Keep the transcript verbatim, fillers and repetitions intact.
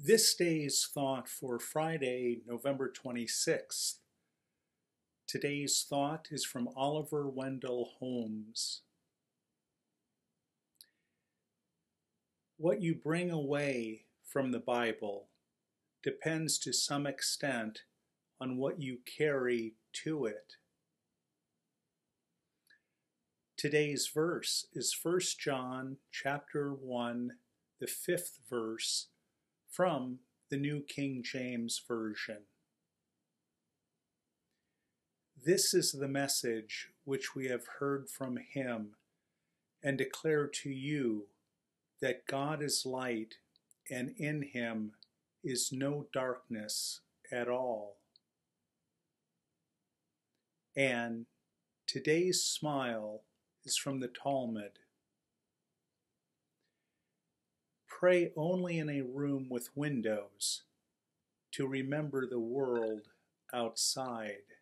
This day's thought for Friday, November twenty-sixth. Today's thought is from Oliver Wendell Holmes. What you bring away from the Bible depends to some extent on what you carry to it. Today's verse is First John chapter one, the fifth verse, from the New King James Version. This is the message which we have heard from him and declare to you, that God is light, and in him is no darkness at all. And today's smile is from the Talmud. Pray only in a room with windows to remember the world outside.